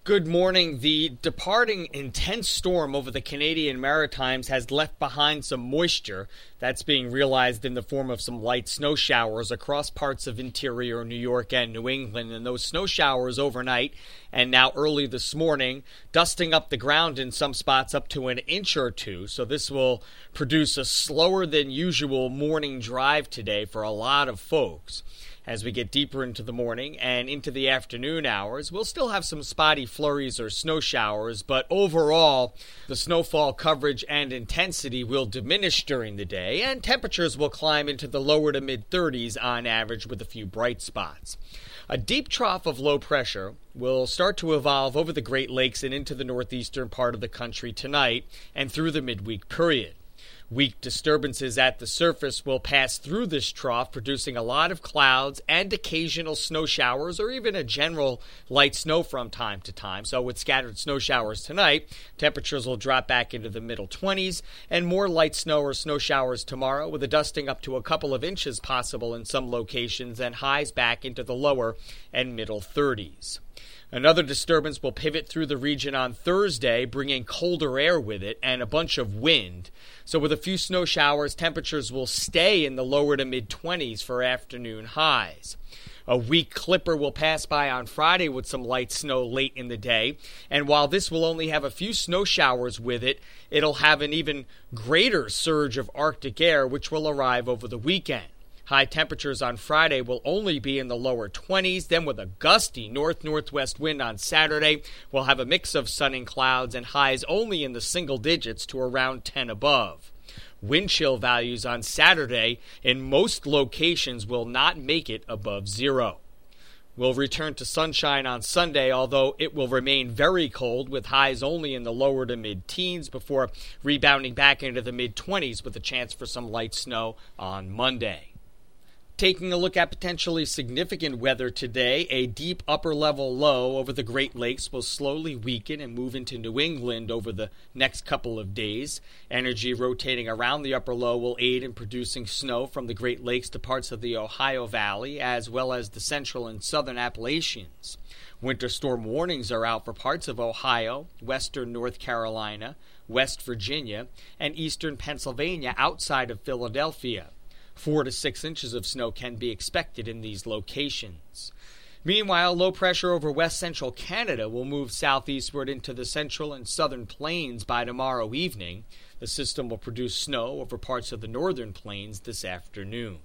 Good morning. The departing intense storm over the Canadian Maritimes has left behind some moisture that's being realized in the form of some light snow showers across parts of interior New York and New England. And those snow showers overnight and now early this morning, dusting up the ground in some spots up to an inch or two. So this will produce a slower than usual morning drive today for a lot of folks. As we get deeper into the morning and into the afternoon hours, we'll still have some spotty flurries or snow showers, but overall, the snowfall coverage and intensity will diminish during the day, and temperatures will climb into the lower to mid-30s on average with a few bright spots. A deep trough of low pressure will start to evolve over the Great Lakes and into the northeastern part of the country tonight and through the midweek period. Weak disturbances at the surface will pass through this trough, producing a lot of clouds and occasional snow showers or even a general light snow from time to time. So with scattered snow showers tonight, temperatures will drop back into the middle 20s and more light snow or snow showers tomorrow with a dusting up to a couple of inches possible in some locations and highs back into the lower and middle 30s. Another disturbance will pivot through the region on Thursday, bringing colder air with it and a bunch of wind. So with a few snow showers, temperatures will stay in the lower to mid-20s for afternoon highs. A weak clipper will pass by on Friday with some light snow late in the day. And while this will only have a few snow showers with it, it'll have an even greater surge of Arctic air, which will arrive over the weekend. High temperatures on Friday will only be in the lower 20s. Then with a gusty north-northwest wind on Saturday, we'll have a mix of sun and clouds and highs only in the single digits to around 10 above. Wind chill values on Saturday in most locations will not make it above zero. We'll return to sunshine on Sunday, although it will remain very cold with highs only in the lower to mid-teens before rebounding back into the mid-20s with a chance for some light snow on Monday. Taking a look at potentially significant weather today, a deep upper-level low over the Great Lakes will slowly weaken and move into New England over the next couple of days. Energy rotating around the upper low will aid in producing snow from the Great Lakes to parts of the Ohio Valley, as well as the central and southern Appalachians. Winter storm warnings are out for parts of Ohio, western North Carolina, West Virginia, and eastern Pennsylvania outside of Philadelphia. 4 to 6 inches of snow can be expected in these locations. Meanwhile, low pressure over west central Canada will move southeastward into the central and southern plains by tomorrow evening. The system will produce snow over parts of the northern plains this afternoon.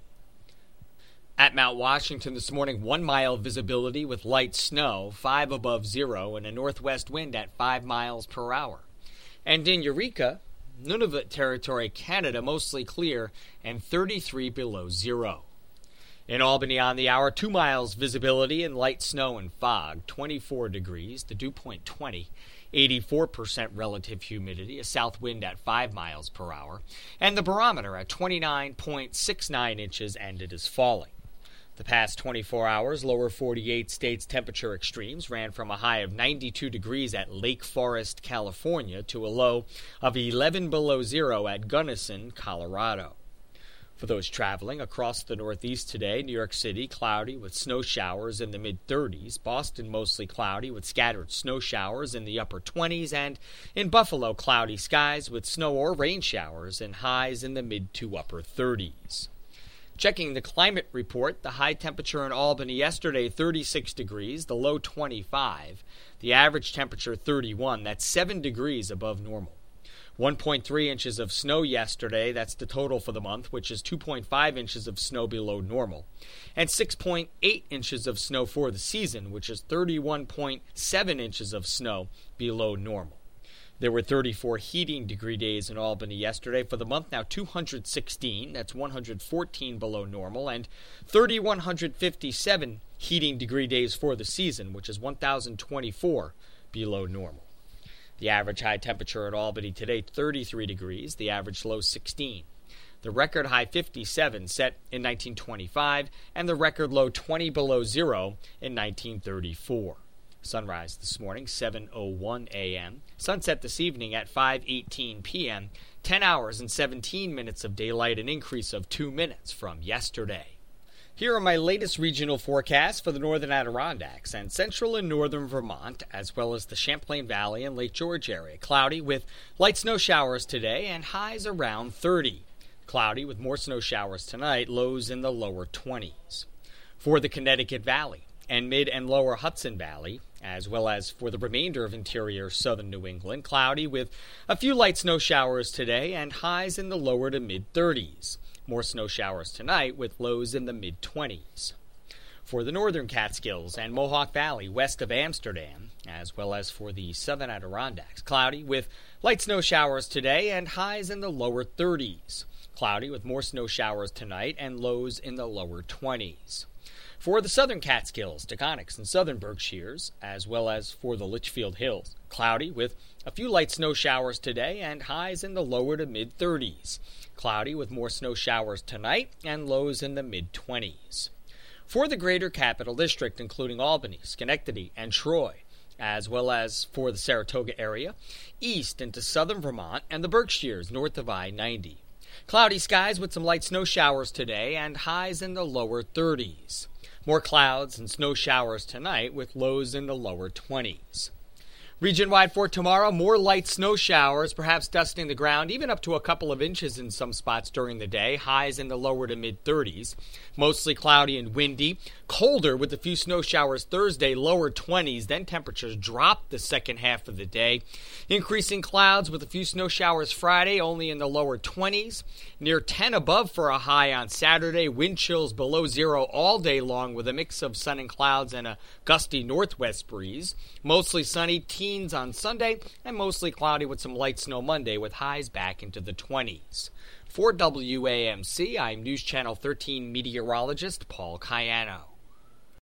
At Mount Washington this morning, 1 mile visibility with light snow, 5 above zero, and a northwest wind at 5 miles per hour. And in Eureka, Nunavut Territory, Canada, mostly clear, and 33 below zero. In Albany on the hour, 2 miles visibility and light snow and fog, 24 degrees, the dew point 20, 84% relative humidity, a south wind at 5 miles per hour, and the barometer at 29.69 inches, and it is falling. The past 24 hours, lower 48 states temperature extremes ran from a high of 92 degrees at Lake Forest, California, to a low of 11 below zero at Gunnison, Colorado. For those traveling across the Northeast today, New York City cloudy with snow showers in the mid-30s, Boston mostly cloudy with scattered snow showers in the upper 20s, and in Buffalo cloudy skies with snow or rain showers and highs in the mid to upper 30s. Checking the climate report, the high temperature in Albany yesterday, 36 degrees, the low 25, the average temperature 31, that's 7 degrees above normal. 1.3 inches of snow yesterday, that's the total for the month, which is 2.5 inches of snow below normal, and 6.8 inches of snow for the season, which is 31.7 inches of snow below normal. There were 34 heating degree days in Albany yesterday. For the month now, 216, that's 114 below normal, and 3,157 heating degree days for the season, which is 1,024 below normal. The average high temperature in Albany today, 33 degrees, the average low 16. The record high 57 set in 1925, and the record low 20 below zero in 1934. Sunrise this morning, 7:01 a.m. Sunset this evening at 5:18 p.m. 10 hours and 17 minutes of daylight, an increase of 2 minutes from yesterday. Here are my latest regional forecasts for the northern Adirondacks and central and northern Vermont, as well as the Champlain Valley and Lake George area. Cloudy with light snow showers today and highs around 30. Cloudy with more snow showers tonight, lows in the lower 20s. For the Connecticut Valley and mid and lower Hudson Valley, as well as for the remainder of interior southern New England, cloudy with a few light snow showers today and highs in the lower to mid-30s. More snow showers tonight with lows in the mid-20s. For the northern Catskills and Mohawk Valley west of Amsterdam, as well as for the southern Adirondacks, cloudy with light snow showers today and highs in the lower 30s. Cloudy with more snow showers tonight and lows in the lower 20s. For the southern Catskills, Taconics, and southern Berkshires, as well as for the Litchfield Hills, cloudy with a few light snow showers today and highs in the lower to mid-30s. Cloudy with more snow showers tonight and lows in the mid-20s. For the greater Capital District, including Albany, Schenectady, and Troy, as well as for the Saratoga area, east into southern Vermont and the Berkshires north of I-90. Cloudy skies with some light snow showers today and highs in the lower 30s. More clouds and snow showers tonight with lows in the lower 20s. Region-wide for tomorrow, more light snow showers, perhaps dusting the ground, even up to a couple of inches in some spots during the day. Highs in the lower to mid-30s. Mostly cloudy and windy. Colder with a few snow showers Thursday, lower 20s. Then temperatures drop the second half of the day. Increasing clouds with a few snow showers Friday, only in the lower 20s. Near 10 above for a high on Saturday. Wind chills below zero all day long with a mix of sun and clouds and a gusty northwest breeze. Mostly sunny, teens on Sunday, and mostly cloudy with some light snow Monday with highs back into the 20s. For WAMC, I'm News Channel 13 meteorologist Paul Cayano.